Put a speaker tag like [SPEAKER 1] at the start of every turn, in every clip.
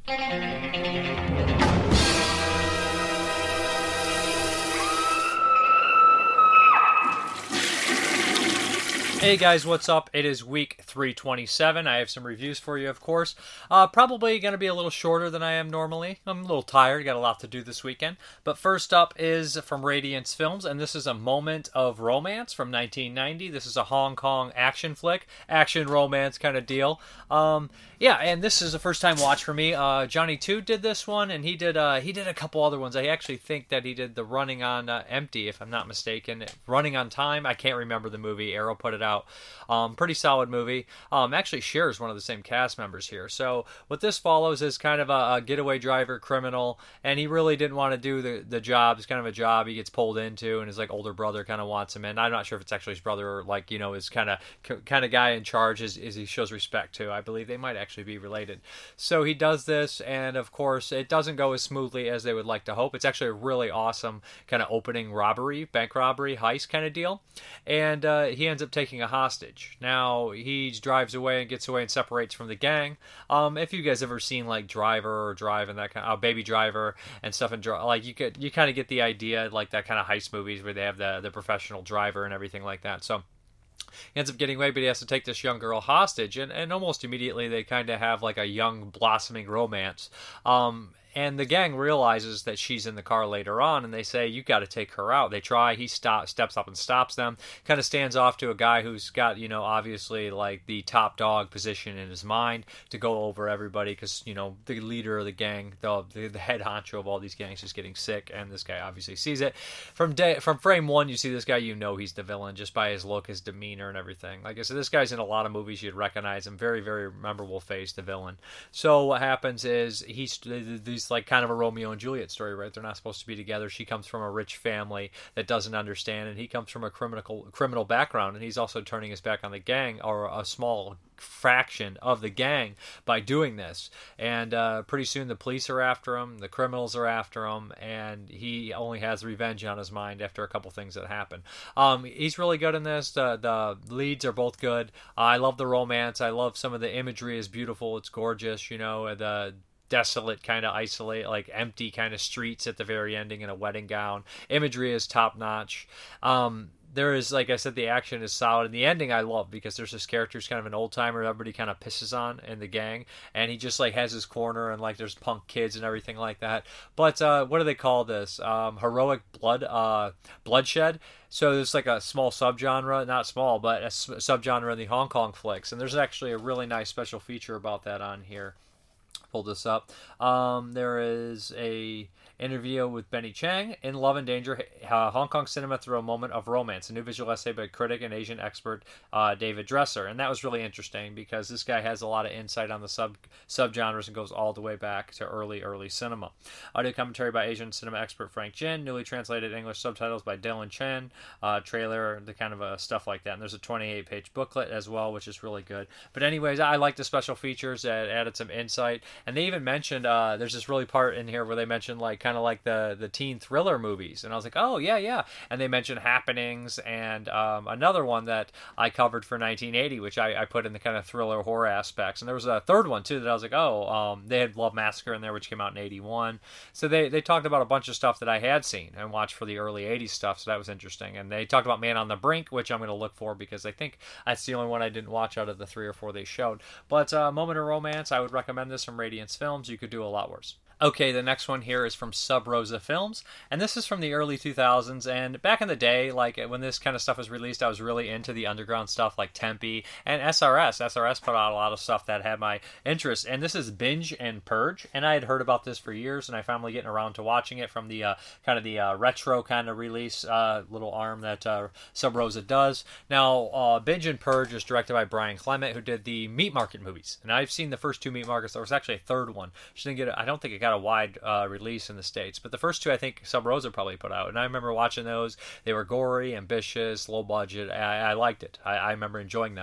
[SPEAKER 1] Hey guys, what's up? It is week 327. I have some reviews for you, of course. Probably going to be a little shorter than I am normally. I'm a little tired, got a lot to do this weekend. But first up is from Radiance Films, and this is A Moment of Romance from 1990. This is a Hong Kong action flick, action romance kind of deal. Yeah, and this is a first time watch for me. Johnny 2 did this one, and he did a couple other ones. I actually think that he did the Running on Empty, if I'm not mistaken. Running on Time, I can't remember the movie. Arrow put it out. Pretty solid movie. Actually shares one of the same cast members here. So what this follows is kind of a getaway driver criminal, and he really didn't want to do the job. It's kind of a job he gets pulled into, and his like older brother kind of wants him in. I'm not sure if it's actually his brother or like, you know, his kind of guy in charge is he shows respect to. I believe they might actually be related. So he does this, and of course it doesn't go as smoothly as they would like to hope. It's actually a really awesome kind of opening robbery, bank robbery, heist kind of deal, and he ends up taking a hostage. Now he drives away and gets away and separates from the gang. If you guys ever seen like Driver or Drive and that kind of Baby Driver and stuff, and like you kind of get the idea, like that kind of heist movies where they have the professional driver and everything like that. So he ends up getting away, but he has to take this young girl hostage, and almost immediately they kind of have like a young blossoming romance. And the gang realizes that she's in the car later on, and they say, you got to take her out. They try. He steps up and stops them. Kind of stands off to a guy who's got, you know, obviously like the top dog position in his mind to go over everybody because, you know, the leader of the gang, the head honcho of all these gangs is getting sick, and this guy obviously sees it. From frame one, you see this guy, you know he's the villain just by his look, his demeanor, and everything. Like I said, this guy's in a lot of movies. You'd recognize him. Very, very memorable face, the villain. So what happens is these like kind of a Romeo and Juliet story, right? They're not supposed to be together. She comes from a rich family that doesn't understand, and he comes from a criminal background, and he's also turning his back on the gang, or a small fraction of the gang, by doing this. And pretty soon the police are after him, the criminals are after him, and he only has revenge on his mind after a couple things that happen. He's really good in this. The leads are both good. I love the romance. I love some of the imagery is beautiful. It's gorgeous. You know, the desolate kind of isolate, like empty kind of streets at the very ending in a wedding gown. Imagery is top notch. There is, like I said, the action is solid, and the ending I love because there's this character who's kind of an old timer everybody kind of pisses on in the gang, and he just like has his corner, and like there's punk kids and everything like that. But what do they call this? Heroic bloodshed. So there's like a small subgenre, not small, but a subgenre in the Hong Kong flicks, and there's actually a really nice special feature about that on here. Pull this up. There is a interview with Benny Chang in Love and Danger, Hong Kong Cinema Through a Moment of Romance, a new visual essay by critic and Asian expert David Dresser. And that was really interesting because this guy has a lot of insight on the subgenres and goes all the way back to early cinema. Audio commentary by Asian cinema expert Frank Jin, newly translated English subtitles by Dylan Chen, trailer, the kind of stuff like that. And there's a 28-page booklet as well, which is really good. But anyways, I like the special features that added some insight. And they even mentioned, there's this really part in here where they mentioned like kind of like the teen thriller movies, and I was like, oh yeah. And they mentioned Happenings and another one that I covered for 1980, which I put in the kind of thriller horror aspects. And there was a third one too that I was like, they had Love Massacre in there, which came out in 81. So they talked about a bunch of stuff that I had seen and watched for the early 80s stuff, so that was interesting. And they talked about Man on the Brink, which I'm going to look for because I think that's the only one I didn't watch out of the 3 or 4 they showed. But Moment of Romance, I would recommend this from Radiance Films. You could do a lot worse. Okay, the next one here is from Sub Rosa Films, and this is from the early 2000s, and back in the day, like when this kind of stuff was released, I was really into the underground stuff like Tempe and SRS. SRS put out a lot of stuff that had my interest, and this is Binge and Purge, and I had heard about this for years, and I finally getting around to watching it from the kind of the retro kind of release little arm that Sub Rosa does. Now, Binge and Purge is directed by Brian Clement, who did the Meat Market movies, and I've seen the first 2 Meat Markets. There was actually a third one. I don't think it got a wide release in the States, but the first 2 I think Sub Rosa probably put out, and I remember watching those. They were gory, ambitious, low budget. I liked it. I remember enjoying them.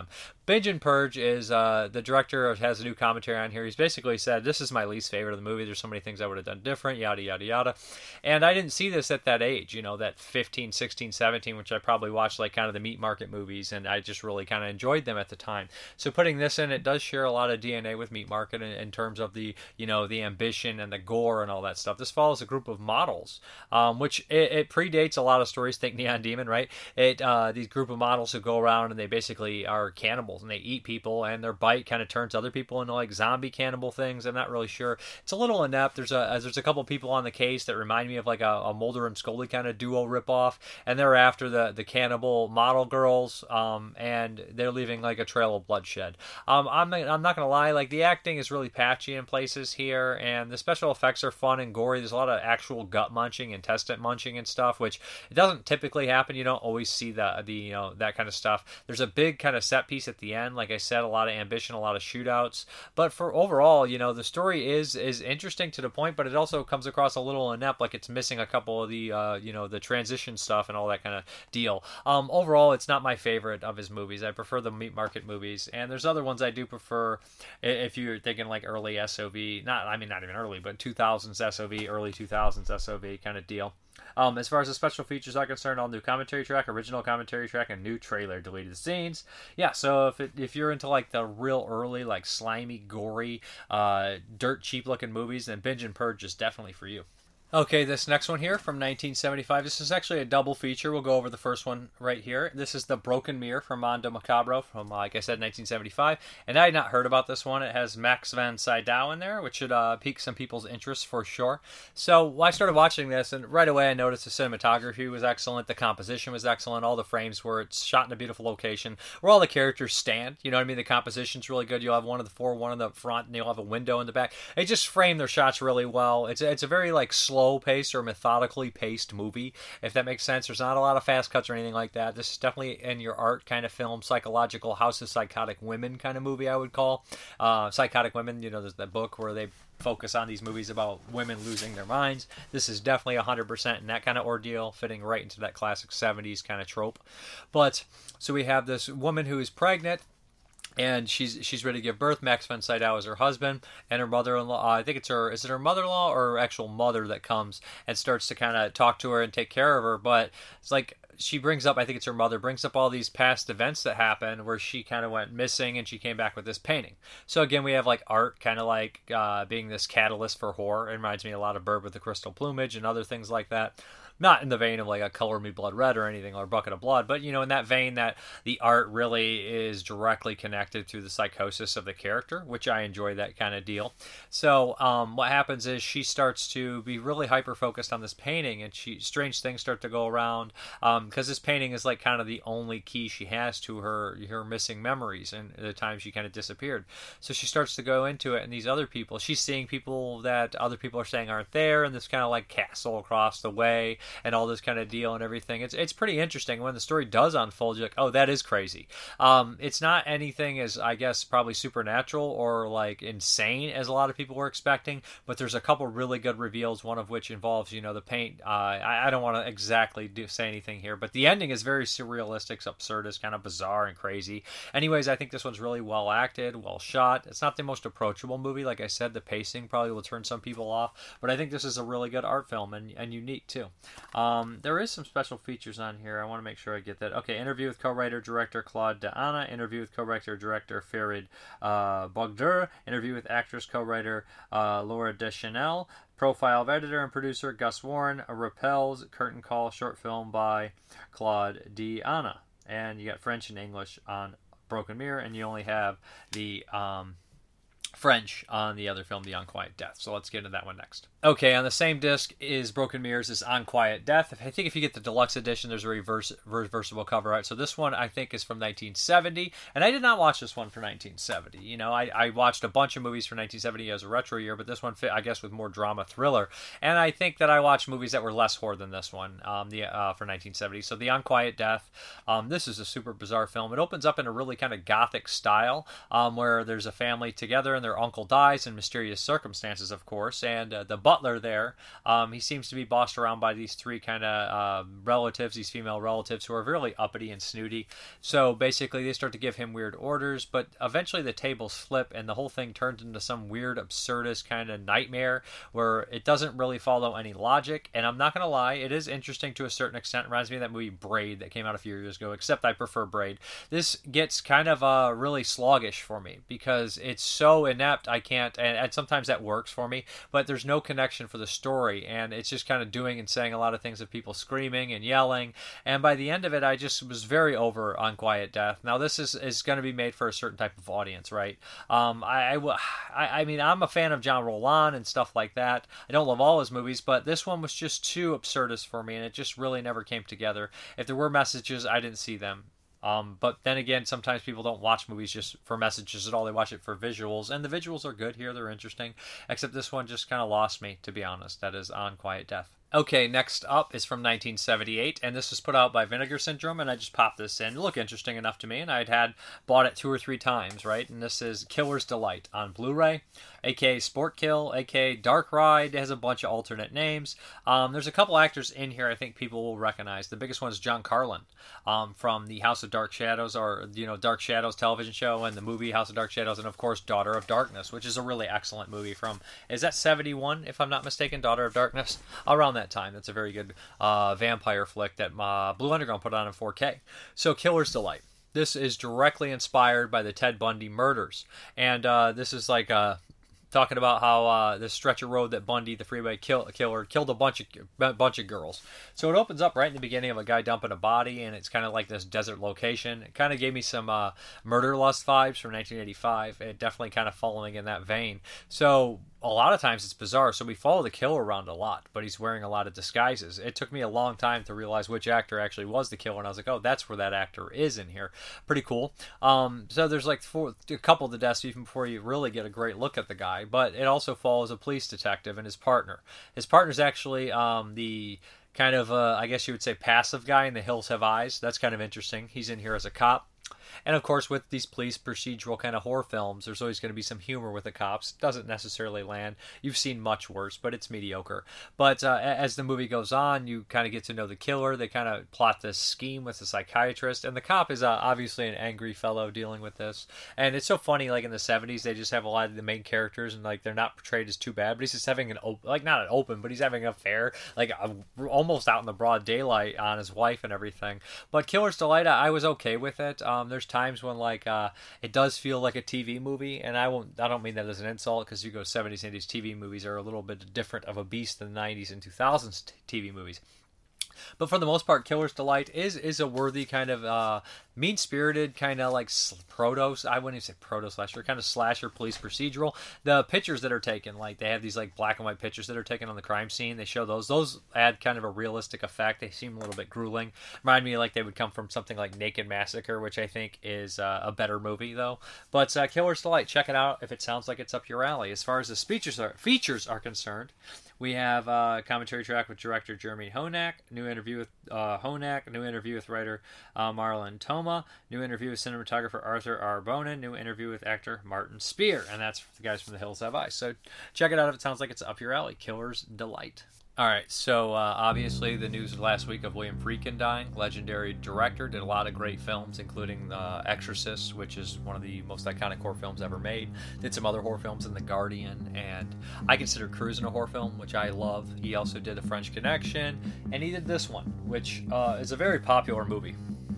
[SPEAKER 1] Binge and Purge is the director has a new commentary on here. He's basically said, this is my least favorite of the movie. There's so many things I would have done different, yada, yada, yada. And I didn't see this at that age, that 15, 16, 17, which I probably watched like kind of the meat market movies, and I just really kind of enjoyed them at the time. So putting this in, it does share a lot of DNA with meat market in terms of the, the ambition and the gore and all that stuff. This follows a group of models, which it predates a lot of stories. Think Neon Demon, right? These group of models who go around and they basically are cannibals and they eat people, and their bite kind of turns other people into like zombie cannibal things. I'm not really sure. It's a little inept. There's a couple people on the case that remind me of like a Mulder and Scully kind of duo ripoff, and they're after the cannibal model girls, and they're leaving like a trail of bloodshed. I'm not gonna lie, like the acting is really patchy in places here, and the special effects are fun and gory. There's a lot of actual gut munching, intestine munching, and stuff, which it doesn't typically happen. You don't always see that kind of stuff. There's a big kind of set piece at the end, like I said, a lot of ambition, a lot of shootouts. But for overall, the story is interesting to the point, but it also comes across a little inept, like it's missing a couple of the the transition stuff and all that kind of deal. Overall, it's not my favorite of his movies. I prefer the meat market movies, and there's other ones I do prefer. If you're thinking like early SOV, not even early, but 2000s SOV, early 2000s SOV kind of deal. As far as the special features are concerned, all new commentary track, original commentary track, and new trailer, deleted scenes. Yeah, so if you're into like the real early, like slimy, gory, dirt cheap looking movies, then Binge and Purge is definitely for you. Okay, this next one here from 1975. This is actually a double feature. We'll go over the first one right here. This is The Broken Mirror from Mondo Macabro from, like I said, 1975. And I had not heard about this one. It has Max von Sydow in there, which should pique some people's interest for sure. So I started watching this, and right away I noticed the cinematography was excellent. The composition was excellent. All the frames were shot in a beautiful location where all the characters stand. You know what I mean? The composition's really good. You'll have one of the four, one in the front, and you'll have a window in the back. They just frame their shots really well. It's a very like slow-paced or methodically paced movie, if that makes sense. There's not a lot of fast cuts or anything like that. This is definitely in your art kind of film, psychological House of Psychotic Women kind of movie, I would call. Psychotic Women, there's that book where they focus on these movies about women losing their minds. This is definitely 100% in that kind of ordeal, fitting right into that classic 70s kind of trope. But, so we have this woman who is pregnant, and she's ready to give birth. Max von Sydow is her husband, and her mother-in-law, I think is it her mother-in-law or her actual mother that comes and starts to kind of talk to her and take care of her, but it's like she brings up, I think it's her mother, brings up all these past events that happened where she kind of went missing, and she came back with this painting. So again, we have like art kind of like being this catalyst for horror. It reminds me a lot of Bird with the Crystal Plumage and other things like that. Not in the vein of like a Color Me Blood Red or anything, or Bucket of Blood, but in that vein that the art really is directly connected to the psychosis of the character, which I enjoy that kind of deal. So what happens is she starts to be really hyper focused on this painting, and strange things start to go around because this painting is like kind of the only key she has to her missing memories and the time she kind of disappeared. So she starts to go into it, and these other people, she's seeing people that other people are saying aren't there, and this kind of like castle across the way, and all this kind of deal and everything. It's pretty interesting. When the story does unfold, you're like, oh, that is crazy. It's not anything as, I guess, probably supernatural or like insane as a lot of people were expecting, but there's a couple really good reveals, one of which involves, the paint. I don't want to exactly say anything here, but the ending is very surrealistic, absurdist, kind of bizarre and crazy. Anyways, I think this one's really well acted, well shot. It's not the most approachable movie. Like I said, the pacing probably will turn some people off, but I think this is a really good art film and unique too. There is some special features on here. I want to make sure I get that. Okay, interview with co-writer-director Claude D'Anna, interview with co-writer-director Farid Bogdur, interview with actress co-writer Laura Deschanel, profile of editor and producer Gus Warren, Repels, curtain call, short film by Claude D'Anna. And you got French and English on Broken Mirror, and you only have the French on the other film, The Unquiet Death. So let's get into that one next. Okay, on the same disc is Broken Mirrors' is Unquiet Death. I think if you get the deluxe edition, there's a reversible cover art. So this one, I think, is from 1970, and I did not watch this one for 1970. I watched a bunch of movies for 1970 as a retro year, but this one fit, I guess, with more drama thriller. And I think that I watched movies that were less horror than this one for 1970. So The Unquiet Death, this is a super bizarre film. It opens up in a really kind of gothic style where there's a family together, and their uncle dies in mysterious circumstances, of course, and the butler there, he seems to be bossed around by these three kind of relatives, these female relatives, who are really uppity and snooty. So basically they start to give him weird orders, but eventually the tables flip and the whole thing turns into some weird, absurdist kind of nightmare where it doesn't really follow any logic. And I'm not going to lie, it is interesting to a certain extent. It reminds me of that movie Braid that came out a few years ago, except I prefer Braid. This gets kind of really sluggish for me because it's so inept. I can't, and sometimes that works for me, but there's no connection for the story, and it's just kind of doing and saying a lot of things of people screaming and yelling. And by the end of it, I just was very over on Quiet Death. Now this is going to be made for a certain type of audience, right? I mean, I'm a fan of John Roland and stuff like that. I don't love all his movies, but this one was just too absurdist for me, and it just really never came together. If there were messages, I didn't see them. But then again, sometimes people don't watch movies just for messages at all. They watch it for visuals, and the visuals are good here. They're interesting, except this one just kind of lost me, to be honest. That is On Quiet Death. Okay, next up is from 1978, and this was put out by Vinegar Syndrome, and I just popped this in. It looked interesting enough to me, and had bought it 2 or 3 times, right? And this is Killer's Delight on Blu-ray, aka Sport Kill, aka Dark Ride. It has a bunch of alternate names. There's a couple actors in here I think people will recognize. The biggest one is John Carlin from the House of Dark Shadows, or Dark Shadows television show, and the movie House of Dark Shadows, and of course Daughter of Darkness, which is a really excellent movie from, is that 71 if I'm not mistaken, Daughter of Darkness? Around that time. That's a very good vampire flick that Blue Underground put on in 4K. So Killer's Delight. This is directly inspired by the Ted Bundy murders, and this is like talking about how this stretch of road that Bundy, the freeway killer, killed a bunch of girls. So it opens up right in the beginning of a guy dumping a body, and it's kind of like this desert location. It kind of gave me some Murder Lust vibes from 1985. It definitely kind of following in that vein. So a lot of times it's bizarre. So we follow the killer around a lot, but he's wearing a lot of disguises. It took me a long time to realize which actor actually was the killer, and I was like, oh, that's where that actor is in here. Pretty cool. So there's like a couple of the deaths even before you really get a great look at the guy, but it also follows a police detective and his partner. His partner's actually the kind of, I guess you would say, passive guy in The Hills Have Eyes. That's kind of interesting. He's in here as a cop. And of course, with these police procedural kind of horror films, there's always going to be some humor with the cops. It doesn't necessarily land. You've seen much worse, but it's mediocre. But as the movie goes on, you kind of get to know the killer. They kind of plot this scheme with the psychiatrist, and the cop is obviously an angry fellow dealing with this. And it's so funny, like in the 70s, they just have a lot of the main characters, and like they're not portrayed as too bad, but he's just having not an open, but he's having an affair, like almost out in the broad daylight on his wife and everything. But Killer's Delight, I was okay with it. There's times when it does feel like a TV movie, and I don't mean that as an insult, because you go 70s and 80s TV movies are a little bit different of a beast than the 90s and 2000s TV movies. But for the most part, Killer's Delight is a worthy kind of mean-spirited kind of like I wouldn't even say proto-slasher, kind of slasher police procedural. The pictures that are taken, like they have these like black and white pictures that are taken on the crime scene. They show those add kind of a realistic effect. They seem a little bit grueling. Remind me like they would come from something like Naked Massacre, which I think is a better movie though. But Killer's Delight, check it out if it sounds like it's up your alley. As far as the features are concerned, we have a commentary track with director Jeremy Honak, new interview with Honak, new interview with writer Marlon Toma, new interview with cinematographer Arthur R. Bonin, new interview with actor Martin Spear, and that's the guys from The Hills Have Eyes. So check it out if it sounds like it's up your alley. Killer's Delight. Alright, so obviously the news last week of William Friedkin dying, legendary director, did a lot of great films, including Exorcist, which is one of the most iconic horror films ever made. Did some other horror films in The Guardian, and I consider Cruising a horror film, which I love. He also did The French Connection, and he did this one, which is a very popular movie.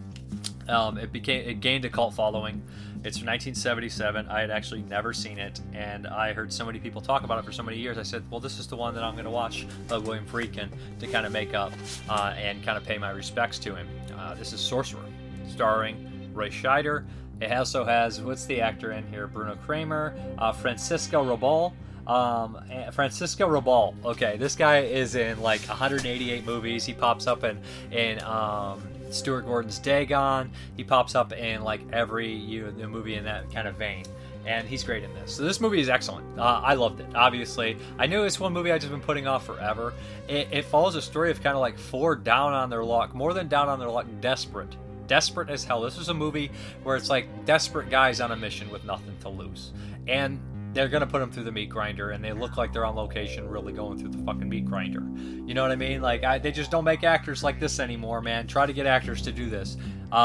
[SPEAKER 1] It gained a cult following. It's from 1977. I had actually never seen it, and I heard so many people talk about it for so many years. I said, well, this is the one that I'm going to watch by William Friedkin to kind of make up and kind of pay my respects to him. This is Sorcerer, starring Roy Scheider. It also has, what's the actor in here? Bruno Kramer, Francisco Rabal. Francisco Rabal. Okay, this guy is in like 188 movies. He pops up in Stuart Gordon's Dagon. He pops up in like every the movie in that kind of vein, and he's great in this. So this movie is excellent. I loved it. Obviously, I knew it's one movie I've just been putting off forever. It follows a story of kind of like 4 down on their luck, more than down on their luck, desperate as hell. This is a movie where it's like desperate guys on a mission with nothing to lose, and they're going to put them through the meat grinder, and they look like they're on location really going through the fucking meat grinder. You know what I mean? Like, they just don't make actors like this anymore, man. Try to get actors to do this.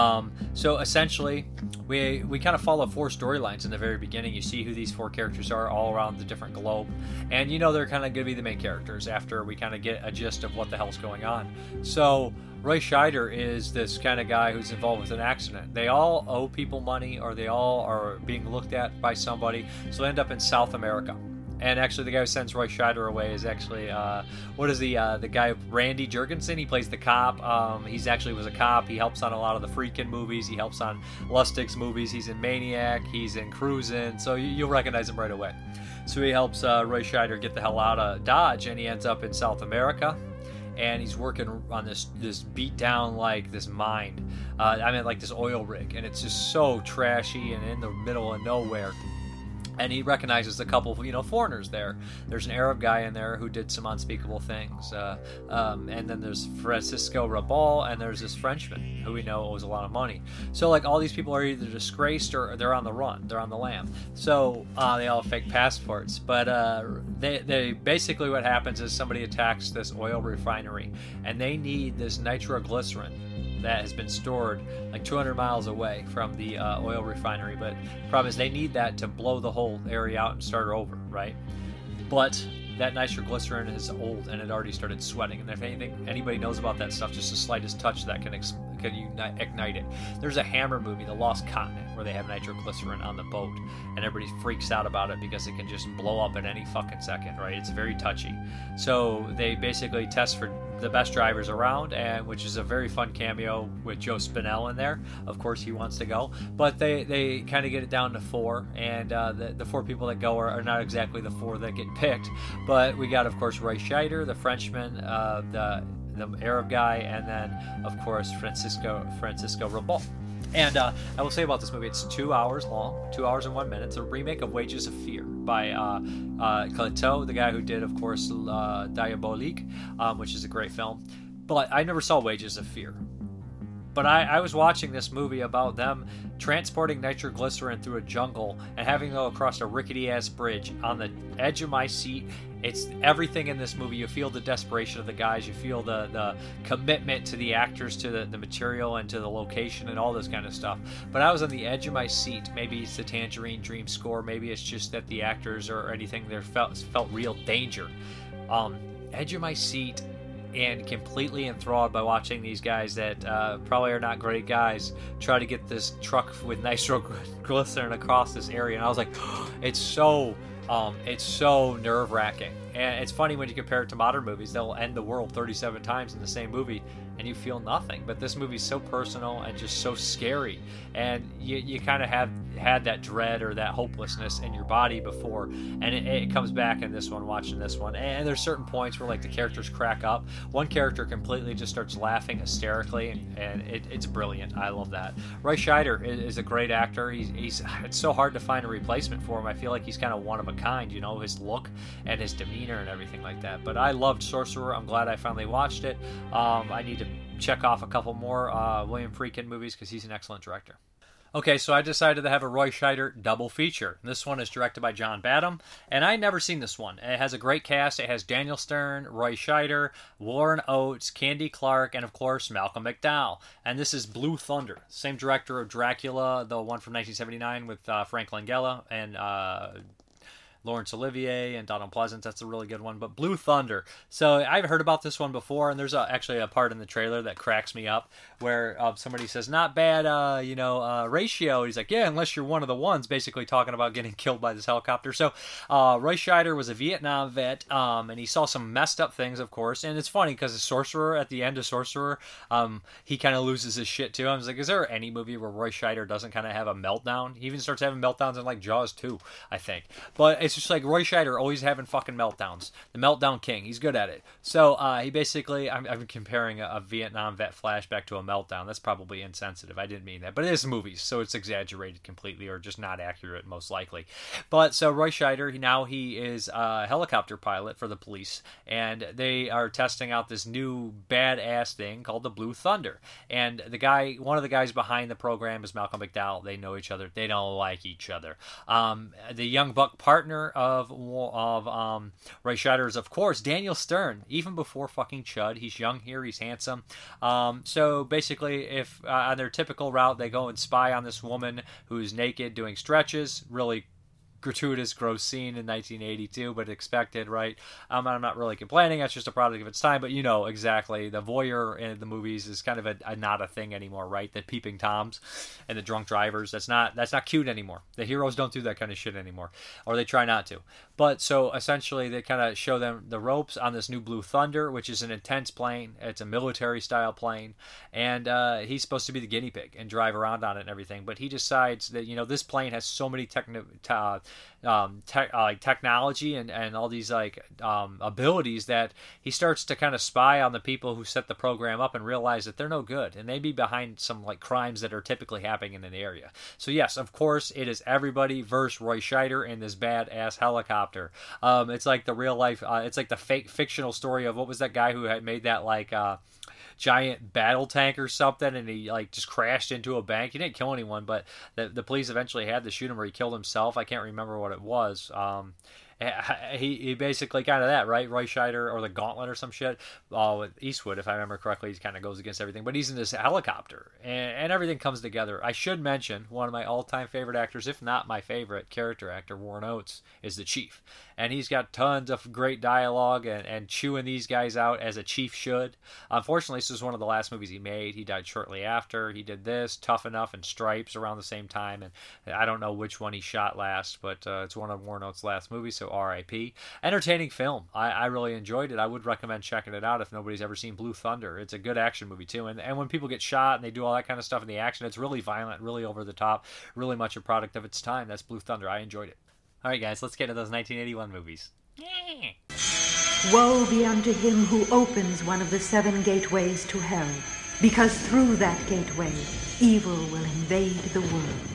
[SPEAKER 1] So essentially, we kind of follow 4 storylines in the very beginning. You see who these 4 characters are all around the different globe, and you know they're kind of going to be the main characters after we kind of get a gist of what the hell's going on. So Roy Scheider is this kind of guy who's involved with an accident. They all owe people money, or they all are being looked at by somebody, so they end up in South America. And actually, the guy who sends Roy Scheider away is actually, the guy, Randy Jurgensen? He plays the cop. He's actually was a cop. He helps on a lot of the Freakin' movies. He helps on Lustig's movies. He's in Maniac. He's in Cruisin'. So you'll recognize him right away. So he helps Roy Scheider get the hell out of Dodge, and he ends up in South America. And he's working on this beat down, like, this mine. Like this oil rig. And it's just so trashy and in the middle of nowhere. And he recognizes a couple of, foreigners there. There's an Arab guy in there who did some unspeakable things. And then there's Francisco Rabal, and there's this Frenchman who we know owes a lot of money. So, like, all these people are either disgraced or they're on the run. They're on the lam. So, they all have fake passports. But they basically what happens is somebody attacks this oil refinery, and they need this nitroglycerin that has been stored like 200 miles away from the oil refinery. But the problem is they need that to blow the whole area out and start over, right? But that nitroglycerin is old and it already started sweating. And if anybody knows about that stuff, just the slightest touch that can ignite it. There's a Hammer movie, The Lost Continent, where they have nitroglycerin on the boat, and everybody freaks out about it because it can just blow up at any fucking second, right? It's very touchy. So they basically test for the best drivers around, and which is a very fun cameo with Joe Spinell in there. Of course, he wants to go, but they kind of get it down to 4, and the 4 people that go are not exactly the 4 that get picked. But we got, of course, Roy Scheider, the Frenchman, the Arab guy, and then, of course, Francisco Rabal. And I will say about this movie, it's 2 hours long, 2 hours and 1 minute. It's a remake of Wages of Fear by Cléteau, the guy who did, of course, Diabolique, which is a great film. But I never saw Wages of Fear. But I was watching this movie about them transporting nitroglycerin through a jungle and having to go across a rickety-ass bridge. On the edge of my seat, it's everything in this movie. You feel the desperation of the guys. You feel the commitment to the actors, to the material, and to the location, and all this kind of stuff. But I was on the edge of my seat. Maybe it's the Tangerine Dream score. Maybe it's just that the actors or anything there felt real danger. Edge of my seat, and completely enthralled by watching these guys that probably are not great guys try to get this truck with nitroglycerin across this area. And I was like, it's so nerve-wracking. And it's funny when you compare it to modern movies. They'll end the world 37 times in the same movie, and you feel nothing. But this movie's so personal and just so scary. And you kind of have had that dread or that hopelessness in your body before. And it comes back in this one, watching this one. And there's certain points where, like, the characters crack up. One character completely just starts laughing hysterically, and it's brilliant. I love that. Roy Scheider is a great actor. It's so hard to find a replacement for him. I feel like he's kind of one of a kind, his look and his demeanor and everything like that. But I loved Sorcerer. I'm glad I finally watched it. I need to check off a couple more William Friedkin movies because he's an excellent director. Okay, so I decided to have a Roy Scheider double feature. This one is directed by John Badham, and I'd never seen this one. It has a great cast. It has Daniel Stern, Roy Scheider, Warren Oates, Candy Clark, and of course Malcolm McDowell. And this is Blue Thunder, same director of Dracula, the one from 1979 with Frank Langella and Laurence Olivier and Donald Pleasance. That's a really good one. But Blue Thunder. So I've heard about this one before, and there's actually a part in the trailer that cracks me up where somebody says, not bad, ratio. He's like, yeah, unless you're one of the ones, basically talking about getting killed by this helicopter. So Roy Scheider was a Vietnam vet, and he saw some messed up things, of course. And it's funny because the Sorcerer, at the end of Sorcerer, he kind of loses his shit too. I was like, is there any movie where Roy Scheider doesn't kind of have a meltdown? He even starts having meltdowns in like Jaws 2, I think. But it's it's just like Roy Scheider always having fucking meltdowns. The meltdown king. He's good at it. So he basically, I'm comparing a Vietnam vet flashback to a meltdown. That's probably insensitive. I didn't mean that. But it is movies, so it's exaggerated completely or just not accurate, most likely. But so Roy Scheider, he is a helicopter pilot for the police, and they are testing out this new badass thing called the Blue Thunder. And one of the guys behind the program is Malcolm McDowell. They know each other. They don't like each other. The young buck partner of Roy Scheider is, of course, Daniel Stern. Even before fucking Chud, he's young here. He's handsome. So basically, if on their typical route, they go and spy on this woman who's naked doing stretches, really gratuitous, gross scene in 1982, but expected, right? I'm not really complaining. That's just a product of its time, but you know exactly. The voyeur in the movies is kind of not a thing anymore, right? The peeping toms and the drunk drivers. That's not cute anymore. The heroes don't do that kind of shit anymore, or they try not to. But so essentially, they kind of show them the ropes on this new Blue Thunder, which is an intense plane. It's a military style plane, and he's supposed to be the guinea pig and drive around on it and everything. But he decides that this plane has so many technology and all these abilities that he starts to kind of spy on the people who set the program up and realize that they're no good and they be behind some crimes that are typically happening in an area. So yes, of course, it is everybody versus Roy Scheider in this badass helicopter. It's like the real life. It's like the fake fictional story of what was that guy who had made that giant battle tank or something, and he just crashed into a bank. He didn't kill anyone, but the police eventually had to shoot him, or he killed himself. I can't remember what it was. He basically kind of that, right? Roy Scheider, or the Gauntlet or some shit. With Eastwood, if I remember correctly, he kind of goes against everything. But he's in this helicopter, and everything comes together. I should mention one of my all-time favorite actors, if not my favorite character actor, Warren Oates, is the Chief. And he's got tons of great dialogue and chewing these guys out as a chief should. Unfortunately, this was one of the last movies he made. He died shortly after. He did this, Tough Enough, and Stripes around the same time. And I don't know which one he shot last, but it's one of Warren Oates' last movies, so R.I.P. Entertaining film. I really enjoyed it. I would recommend checking it out if nobody's ever seen Blue Thunder. It's a good action movie, too. And when people get shot and they do all that kind of stuff in the action, it's really violent, really over the top, really much a product of its time. That's Blue Thunder. I enjoyed it. All right, guys, let's get to those 1981 movies.
[SPEAKER 2] Woe be unto him who opens one of the 7 gateways to hell, because through that gateway, evil will invade the world.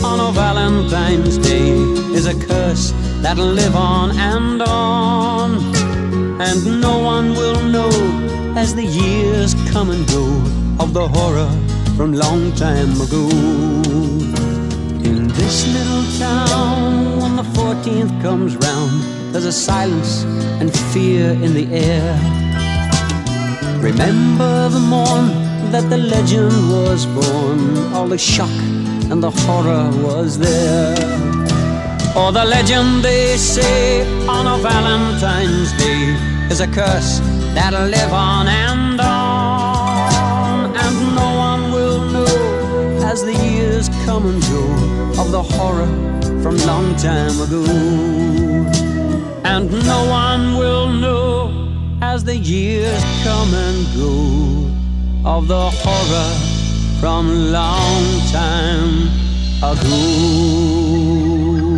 [SPEAKER 3] on a Valentine's Day is a curse that'll live on and on. And no one will know as the years come and go of the horror from long time ago. In this little town, when the 14th comes round, there's a silence and fear in the air. Remember the morn that the legend was born, all the shock and the horror was there. Oh, the legend, they say, on a Valentine's Day is a curse that'll live on and on. And no one will know as the years come and go of the horror from long time ago. And no one will know as the years come and go of the horror from long time ago.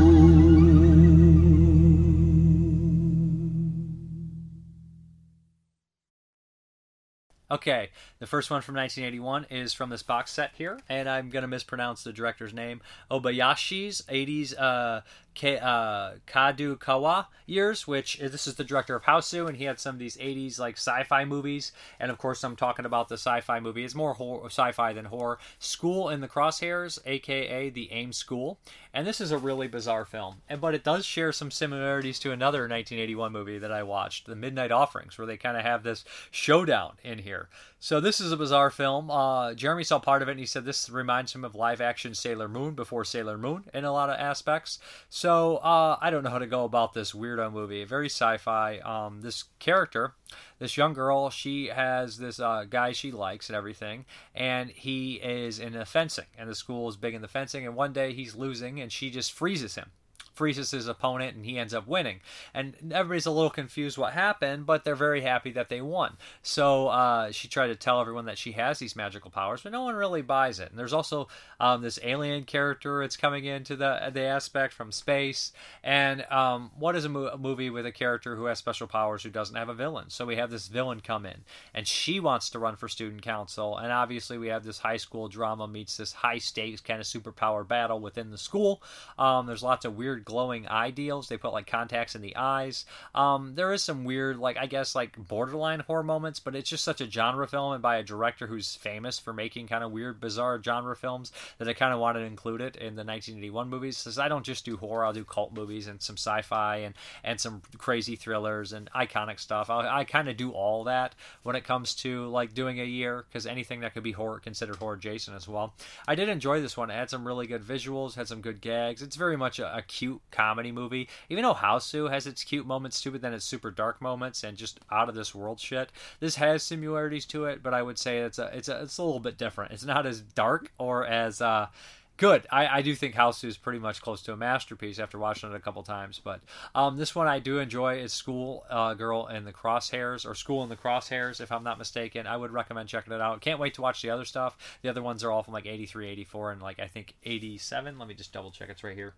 [SPEAKER 1] Okay, the first one from 1981 is from this box set here, and I'm going to mispronounce the director's name. Obayashi's 80s Kadokawa years, which this is the director of Hausu, and he had some of these 80s like sci-fi movies, and of course I'm talking about the sci-fi movie. It's more sci-fi than horror. School in the Crosshairs, aka The AIM School, and this is a really bizarre film, but it does share some similarities to another 1981 movie that I watched, The Midnight Offerings, where they kind of have this showdown in here. So this is a bizarre film. Jeremy saw part of it and he said this reminds him of live-action Sailor Moon before Sailor Moon in a lot of aspects. So I don't know how to go about this weirdo movie. Very sci-fi. This character, this young girl, she has this guy she likes and everything, and he is in the fencing, and the school is big in the fencing, and one day he's losing and she just freezes his opponent, and he ends up winning. And everybody's a little confused what happened, but they're very happy that they won. So she tried to tell everyone that she has these magical powers, but no one really buys it. And there's also this alien character that's coming into the aspect from space. And what is a movie with a character who has special powers who doesn't have a villain? So we have this villain come in, and she wants to run for student council. And obviously we have this high school drama meets this high stakes kind of superpower battle within the school. There's lots of weird glowing eye deals. They put like contacts in the eyes. There is some weird, like I guess like borderline horror moments, but it's just such a genre film and by a director who's famous for making kind of weird, bizarre genre films that I kind of wanted to include it in the 1981 movies. Because I don't just do horror, I'll do cult movies and some sci-fi and some crazy thrillers and iconic stuff. I kind of do all that when it comes to like doing a year, because anything that could be horror considered horror adjacent as well. I did enjoy this one. It had some really good visuals, had some good gags. It's very much a cute comedy movie, even though Hausu has its cute moments too, but then it's super dark moments and just out of this world shit. This has similarities to it, but I would say it's a little bit different. It's not as dark or as good. I do think Hausu is pretty much close to a masterpiece after watching it a couple times, but this one I do enjoy is School Girl in the Crosshairs, or School in the Crosshairs if I'm not mistaken. I would recommend checking it out. Can't wait to watch the other stuff. The other ones are all from like 83, 84, and like I think 87. Let me just double check. It's right here.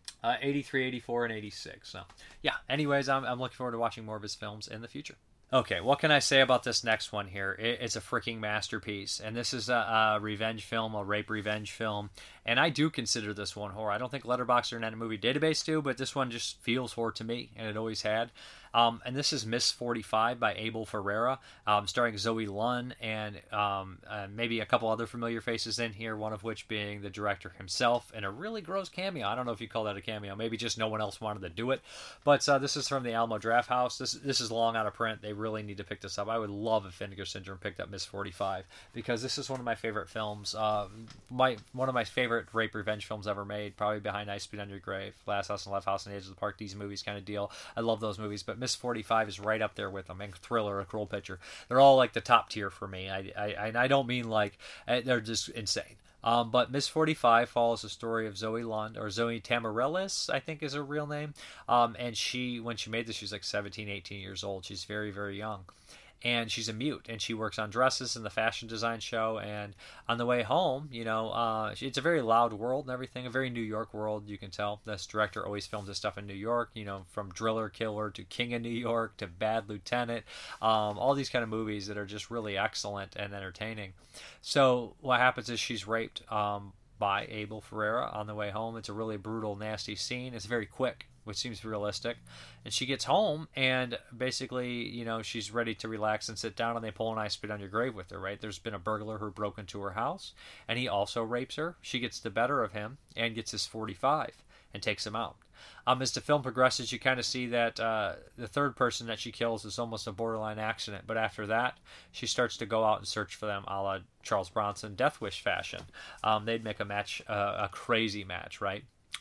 [SPEAKER 1] 83, 84, and 86. So, yeah. Anyways, I'm looking forward to watching more of his films in the future. Okay, what can I say about this next one here? It's a freaking masterpiece, and this is a revenge film, a rape revenge film, and I do consider this one horror. I don't think Letterboxd or Net Movie Database do, but this one just feels horror to me, and it always had. And this is Miss 45 by Abel Ferrara, starring Zoe Lunn and maybe a couple other familiar faces in here, one of which being the director himself, and a really gross cameo. I don't know if you call that a cameo. Maybe just no one else wanted to do it. But this is from the Alamo Drafthouse. This is long out of print. They really need to pick this up. I would love if Vinegar Syndrome picked up Miss 45, because this is one of my favorite films. One of my favorite rape revenge films ever made, probably behind Ice Speed on Your Grave, Last House on the Left, House on the Edge of the Park, these movies kind of deal. I love those movies, but Miss 45 is right up there with them, and Thriller, A Cruel Picture. They're all like the top tier for me. I don't mean like they're just insane. But Miss 45 follows the story of Zoe Lund, or Zoe Tamarellis, I think is her real name. And when she made this, she was like 17, 18 years old. She's very, very young. And she's a mute, and she works on dresses in the fashion design show. And on the way home, it's a very loud world and everything, a very New York world, you can tell. This director always films his stuff in New York, from Driller Killer to King of New York to Bad Lieutenant, all these kind of movies that are just really excellent and entertaining. So what happens is she's raped by Abel Ferreira on the way home. It's a really brutal, nasty scene. It's very quick, which seems realistic. And she gets home, and basically, you know, she's ready to relax and sit down, and they pull an I Spit on Your Grave with her, right? There's been a burglar who broke into her house, and he also rapes her. She gets the better of him and gets his 45 and takes him out. As the film progresses, you kind of see that the third person that she kills is almost a borderline accident. But after that, she starts to go out and search for them, a la Charles Bronson, Death Wish fashion. They'd make a match, a crazy match, right?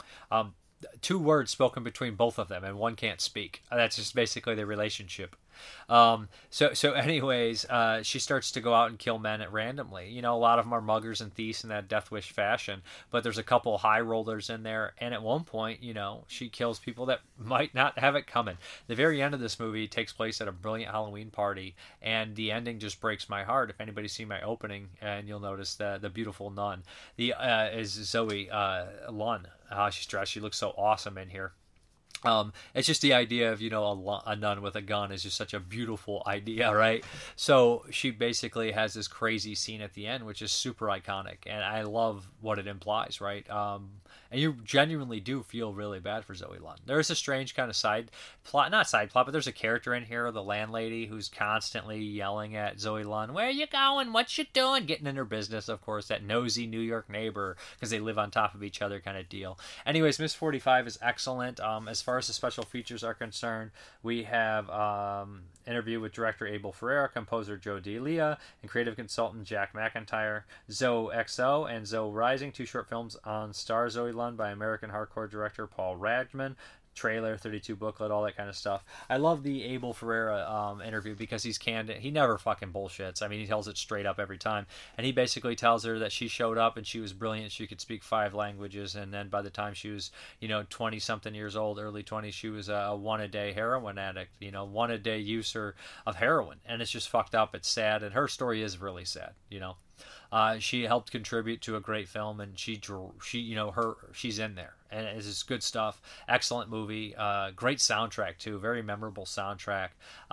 [SPEAKER 1] 2 words spoken between both of them, and one can't speak. That's just basically their relationship. So anyways, she starts to go out and kill men randomly. You know, a lot of them are muggers and thieves in that Death Wish fashion, but there's a couple high rollers in there, and at one point, you know, she kills people that might not have it coming. The very end of this movie takes place at a brilliant Halloween party, and the ending just breaks my heart. If anybody's seen my opening, and you'll notice the beautiful nun, is Zoe Lunn. How she's dressed, she looks so awesome in here. It's just the idea of, you know, a nun with a gun is just such a beautiful idea, right? So she basically has this crazy scene at the end, which is super iconic, and I love what it implies, right? And you genuinely do feel really bad for Zoe Lunn. There's a strange kind of not side plot, but there's a character in here, the landlady, who's constantly yelling at Zoe Lunn, "Where you going? What you doing?" Getting in her business, of course, that nosy New York neighbor, because they live on top of each other kind of deal. Anyways, Miss 45 is excellent. As far as the special features are concerned, we have interview with director Abel Ferreira, composer Joe D'Elia, and creative consultant Jack McIntyre. Zoe XO and Zoe Rising, 2 short films on Star Zoe Lunn by American hardcore director Paul Radman. Trailer, 32 booklet, all that kind of stuff. I love the Abel Ferreira interview because he's candid. He never fucking bullshits. I mean, he tells it straight up every time. And he basically tells her that she showed up and she was brilliant. She could speak 5 languages. And then by the time she was, you know, 20-something years old, early 20s, she was a 1-a-day heroin addict, you know, 1-a-day user of heroin. And it's just fucked up. It's sad. And her story is really sad, you know. She helped contribute to a great film, and she's in there, and it's just good stuff. Excellent movie, great soundtrack too, very memorable soundtrack.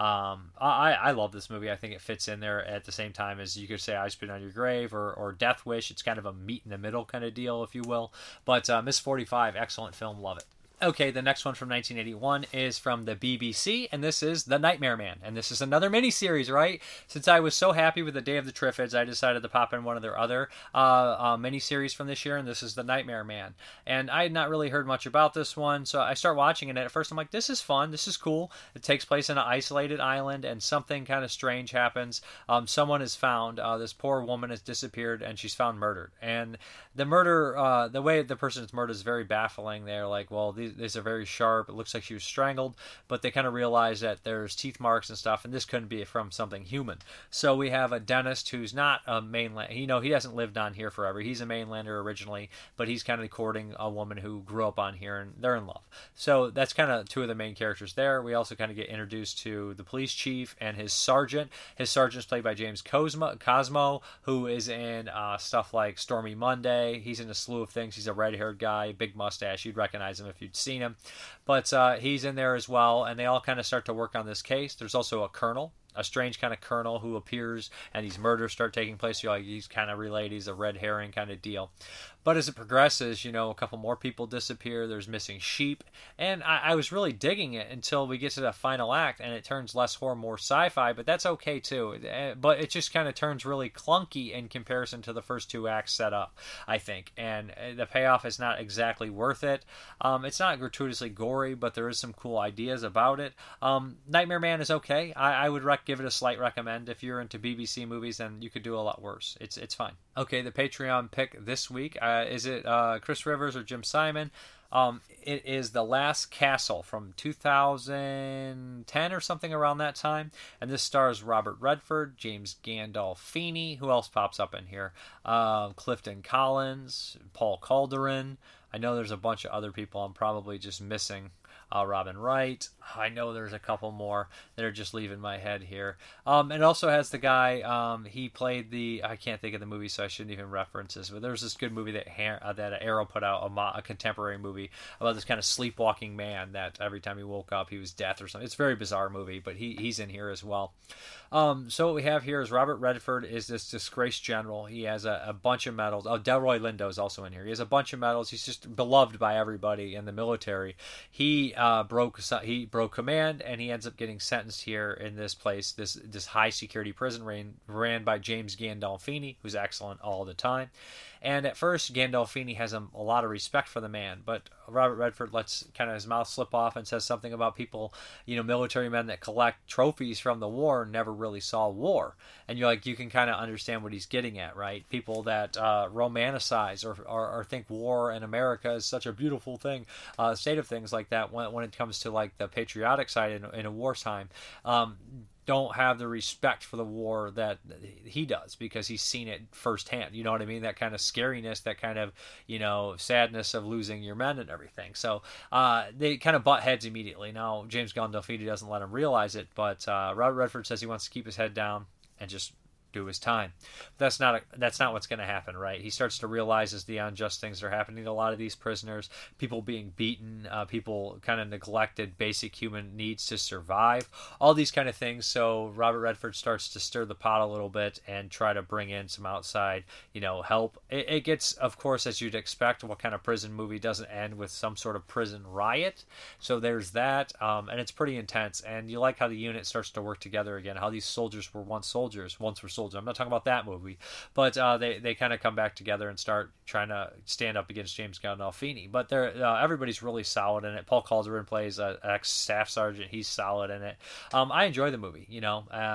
[SPEAKER 1] I love this movie. I think it fits in there at the same time as, you could say, I Spit on Your Grave or Death Wish. It's kind of a meet in the middle kind of deal, if you will. But Miss 45, excellent film, love it. Okay, the next one from 1981 is from the BBC, and this is The Nightmare Man. And this is another miniseries, right? Since I was so happy with the Day of the Triffids, I decided to pop in one of their other miniseries from this year, and this is The Nightmare Man. And I had not really heard much about this one, so I start watching it, and at first I'm like, this is fun, this is cool. It takes place in an isolated island, and something kind of strange happens. Someone is found, this poor woman has disappeared, and she's found murdered. And the murder, the way the person is murdered is very baffling. They're like, well, these are very sharp. It looks like she was strangled, but they kind of realize that there's teeth marks and stuff, and this couldn't be from something human. So we have a dentist who's not a mainland. You know, he hasn't lived on here forever. He's a mainlander originally, but he's kind of courting a woman who grew up on here, and they're in love. So that's kind of 2 of the main characters there. We also kind of get introduced to the police chief and his sergeant. His sergeant's played by James Cosmo, who is in stuff like Stormy Monday. He's in a slew of things. He's a red-haired guy, big mustache. You'd recognize him if you'd seen him, but he's in there as well, and they all kind of start to work on this case. There's also a colonel, a strange kind of colonel who appears, and these murders start taking place. You're like, he's kind of related, he's a red herring kind of deal. But as it progresses, you know, a couple more people disappear, there's missing sheep, and I was really digging it until we get to the final act, and it turns less horror, more sci-fi, but that's okay too. But it just kind of turns really clunky in comparison to the first 2 acts set up, I think, and the payoff is not exactly worth it. It's not gratuitously gory, but there is some cool ideas about it. Nightmare Man is okay. I would give it a slight recommend. If you're into BBC movies, then you could do a lot worse. It's fine. Okay, the Patreon pick this week, is it Chris Rivers or Jim Simon? It is The Last Castle from 2010 or something around that time, and this stars Robert Redford, James Gandolfini. Who else pops up in here? Clifton Collins, Paul Calderon. I know there's a bunch of other people I'm probably just missing. Robin Wright. I know there's a couple more that are just leaving my head here. It also has the guy, he played I can't think of the movie, so I shouldn't even reference this, but there's this good movie that Arrow put out, a contemporary movie about this kind of sleepwalking man that every time he woke up he was death or something. It's a very bizarre movie, but he's in here as well. So what we have here is Robert Redford is this disgraced general. He has a bunch of medals. Oh, Delroy Lindo is also in here. He has a bunch of medals. He's just beloved by everybody in the military. He broke command, and he ends up getting sentenced here in this place, this high security prison ran by James Gandolfini, who's excellent all the time. And at first, Gandolfini has a lot of respect for the man, but Robert Redford lets kind of his mouth slip off and says something about people, military men that collect trophies from the war never really saw war. And you can kind of understand what he's getting at, right? People that romanticize or think war in America is such a beautiful thing, state of things like that when it comes to like the patriotic side in a wartime. Don't have the respect for the war that he does because he's seen it firsthand. You know what I mean? That kind of scariness, that kind of, sadness of losing your men and everything. So they kind of butt heads immediately. Now, James Gandolfini doesn't let him realize it, but Robert Redford says he wants to keep his head down and just do his time. That's not what's going to happen, right? He starts to realize as the unjust things are happening to a lot of these prisoners, people being beaten, people kind of neglected basic human needs to survive, all these kind of things. So Robert Redford starts to stir the pot a little bit and try to bring in some outside, help. It gets, of course, as you'd expect, what kind of prison movie doesn't end with some sort of prison riot? So there's that, and it's pretty intense. And you like how the unit starts to work together again, how these soldiers were once soldiers. I'm not talking about that movie, but they kind of come back together and start trying to stand up against James Gandolfini. But everybody's really solid in it. Paul Calderon plays an ex-staff sergeant. He's solid in it. I enjoy the movie, and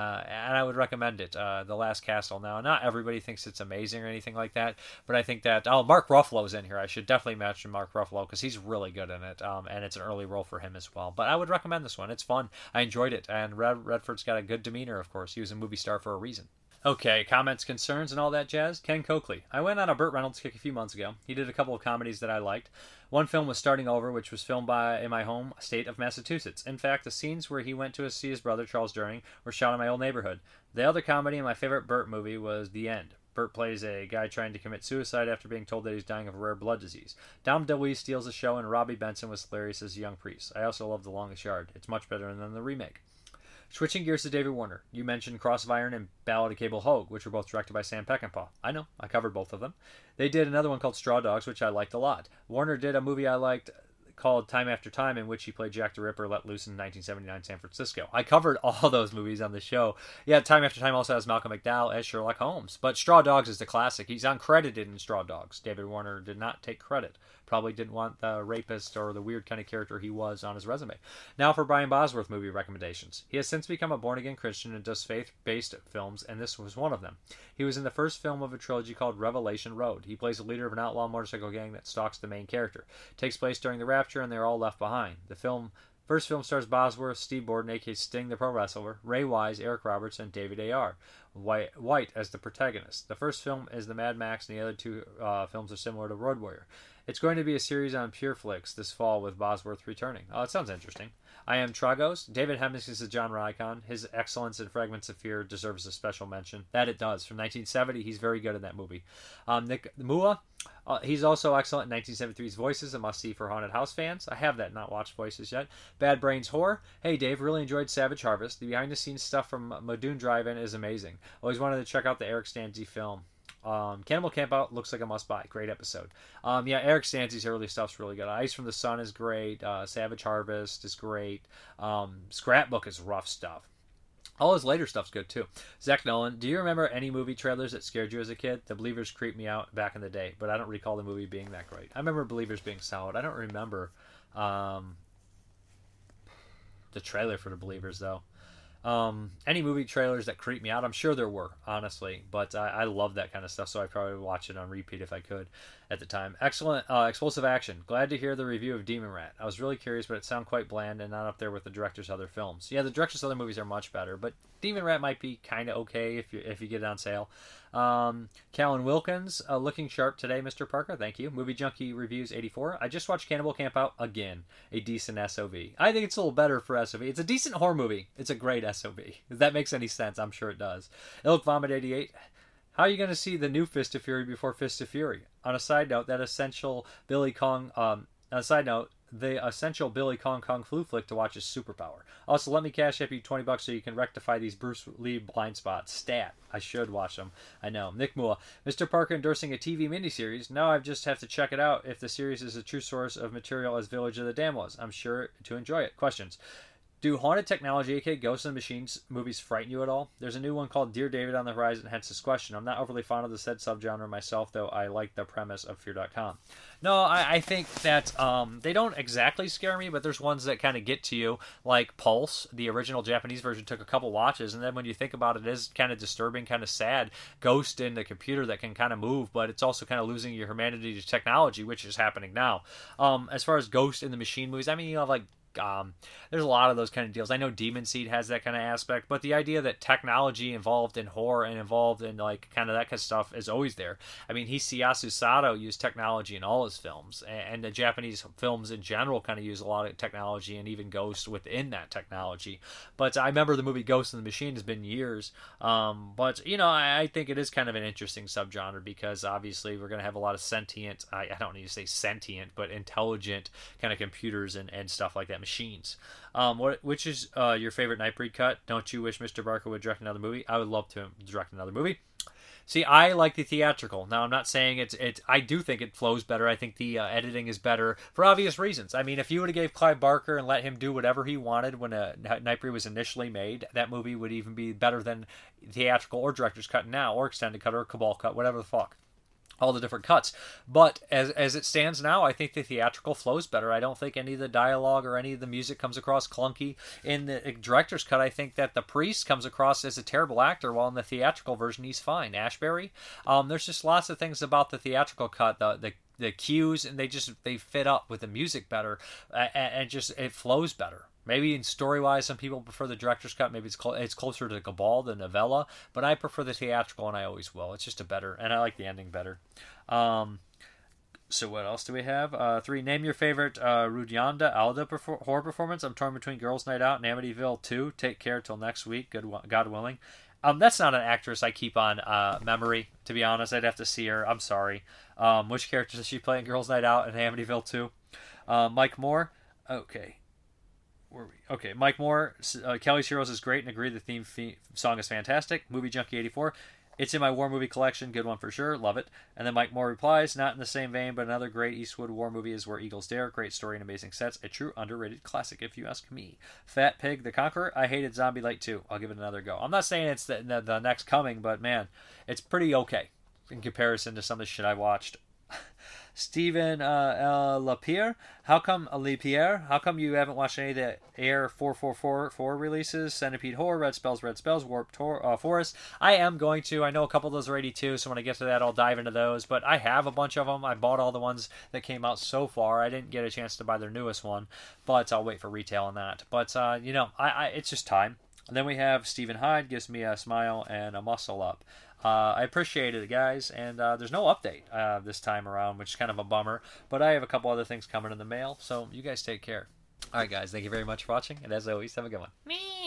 [SPEAKER 1] I would recommend it. The Last Castle. Now, not everybody thinks it's amazing or anything like that, but I think that Mark Ruffalo's in here. I should definitely mention Mark Ruffalo because he's really good in it, and it's an early role for him as well. But I would recommend this one. It's fun. I enjoyed it, and Redford's got a good demeanor. Of course, he was a movie star for a reason. Okay, comments, concerns, and all that jazz. Ken Coakley. I went on a Burt Reynolds kick a few months ago. He did a couple of comedies that I liked. One film was Starting Over, which was filmed in my home state of Massachusetts. In fact, the scenes where he went to see his brother, Charles Durning, were shot in my old neighborhood. The other comedy in my favorite Burt movie was The End. Burt plays a guy trying to commit suicide after being told that he's dying of a rare blood disease. Dom DeLuise steals the show, and Robbie Benson was hilarious as a young priest. I also love The Longest Yard. It's much better than the remake. Switching gears to David Warner, you mentioned Cross of Iron and Ballad of Cable Hogue, which were both directed by Sam Peckinpah. I know, I covered both of them. They did another one called Straw Dogs, which I liked a lot. Warner did a movie I liked called Time After Time, in which he played Jack the Ripper let loose in 1979 San Francisco. I covered all those movies on the show. Yeah, Time After Time also has Malcolm McDowell as Sherlock Holmes, but Straw Dogs is the classic. He's uncredited in Straw Dogs. David Warner did not take credit. Probably didn't want the rapist or the weird kind of character he was on his resume. Now for Brian Bosworth movie recommendations. He has since become a born-again Christian and does faith-based films, and this was one of them. He was in the first film of a trilogy called Revelation Road. He plays the leader of an outlaw motorcycle gang that stalks the main character. It takes place during the rapture, and they're all left behind. First film stars Bosworth, Steve Borden, a.k.a. Sting the Pro Wrestler, Ray Wise, Eric Roberts, and David A.R. White as the protagonist. The first film is the Mad Max, and the other two films are similar to Road Warrior. It's going to be a series on PureFlix this fall with Bosworth returning. Oh, it sounds interesting. I Am Tragos. David Hemmings is a genre icon. His excellence in Fragments of Fear deserves a special mention. That it does. From 1970, he's very good in that movie. Nick Mua. He's also excellent in 1973's Voices, a must-see for haunted house fans. I have that, not watched Voices yet. Bad Brains Horror. Hey, Dave, really enjoyed Savage Harvest. The behind-the-scenes stuff from Muldoon Drive-In is amazing. Always wanted to check out the Eric Stanze film. Cannibal Campout looks like a must-buy. Great episode. Eric Stanze's early stuff's really good. Ice from the Sun is great. Savage Harvest is great. Scrapbook is rough stuff. All his later stuff's good, too. Zach Nolan, do you remember any movie trailers that scared you as a kid? The Believers creeped me out back in the day, but I don't recall the movie being that great. I remember Believers being solid. I don't remember the trailer for The Believers, though. Any movie trailers that creep me out, I'm sure there were, honestly, but I love that kind of stuff, so I'd probably watch it on repeat if I could at the time. Excellent. Explosive Action. Glad to hear the review of Demon Rat. I was really curious, but it sounded quite bland and not up there with the director's other films. Yeah, the director's other movies are much better, but Demon Rat might be kind of okay if you get it on sale. Callan Wilkins, looking sharp today, Mr. Parker. Thank you. Movie Junkie Reviews 84. I just watched Cannibal Campout again. A decent SOV. I think it's a little better for SOV. It's a decent horror movie. It's a great SOV. If that makes any sense, I'm sure it does. Ilk Vomit 88. How are you going to see the new Fist of Fury before Fist of Fury? On a side note, the essential Billy Kong Kung Flu flick to watch is Superpower. Also, let me cash up you $20 so you can rectify these Bruce Lee blind spots. Stat. I should watch them. I know. Nick Mua. Mr. Parker endorsing a TV miniseries. Now I just have to check it out if the series is a true source of material as Village of the Damned was. I'm sure to enjoy it. Questions. Do haunted technology, aka Ghosts and Machines movies, frighten you at all? There's a new one called Dear David on the horizon, hence this question. I'm not overly fond of the said subgenre myself, though I like the premise of Fear.com. No, I think that they don't exactly scare me, but there's ones that kind of get to you, like Pulse. The original Japanese version took a couple watches, and then when you think about it, it is kind of disturbing, kind of sad. Ghost in the computer that can kind of move, but it's also kind of losing your humanity to technology, which is happening now. As far as Ghost in the Machine movies, I mean, you have like there's a lot of those kind of deals. I know Demon Seed has that kind of aspect, but the idea that technology involved in horror and involved in like kind of that kind of stuff is always there. I mean, Hisayasu Sato used technology in all his films, and the Japanese films in general kind of use a lot of technology and even Ghost within that technology. But I remember the movie Ghost in the Machine has been years. But, you know, I think it is kind of an interesting subgenre because obviously we're going to have a lot of sentient, I don't need to say sentient, but intelligent kind of computers and stuff like that. Machines. Which is your favorite Nightbreed cut? Don't you wish Mr. Barker would direct another movie? I would love to direct another movie. See, I like the theatrical. Now, I'm not saying it's. I do think it flows better. I think the editing is better for obvious reasons. I mean, if you would have gave Clive Barker and let him do whatever he wanted when Nightbreed was initially made, that movie would even be better than theatrical or director's cut now, or extended cut, or Cabal cut, whatever the fuck. All the different cuts. But as it stands now, I think the theatrical flows better. I don't think any of the dialogue or any of the music comes across clunky. In the director's cut, I think that the priest comes across as a terrible actor, while in the theatrical version, he's fine. Ashbury. There's just lots of things about the theatrical cut, the cues, and they fit up with the music better, and just it flows better. Maybe in story-wise, some people prefer the director's cut. Maybe it's closer to Cabal than novella, but I prefer the theatrical, and I always will. It's just and I like the ending better. So what else do we have? 3. Name your favorite Rudyonda Alda horror performance. I'm torn between Girls' Night Out and Amityville 2. Take care till next week, God willing. That's not an actress I keep on memory, to be honest. I'd have to see her. I'm sorry. Which character does she play in Girls' Night Out and Amityville 2? Mike Moore. Okay. Okay, Mike Moore, Kelly's Heroes is great and agree the theme song is fantastic. Movie Junkie 84, it's in my war movie collection, good one for sure, love it. And then Mike Moore replies, not in the same vein, but another great Eastwood war movie is Where Eagles Dare, great story and amazing sets, a true underrated classic if you ask me. Fat Pig the Conqueror, I hated Zombie Light 2, I'll give it another go. I'm not saying it's the next coming, but man, it's pretty okay in comparison to some of the shit I watched. Stephen Lapierre, how come you haven't watched any of the Air 4444 releases? Centipede Horror, Red Spells, Warped Forest. I am going to. I know a couple of those are 82, so when I get to that, I'll dive into those. But I have a bunch of them. I bought all the ones that came out so far. I didn't get a chance to buy their newest one, but I'll wait for retail on that. But it's just time. And then we have Stephen Hyde, gives me a smile and a muscle up. I appreciate it, guys, and there's no update this time around, which is kind of a bummer, but I have a couple other things coming in the mail, so you guys take care. Alright, guys, thank you very much for watching, and as always, have a good one.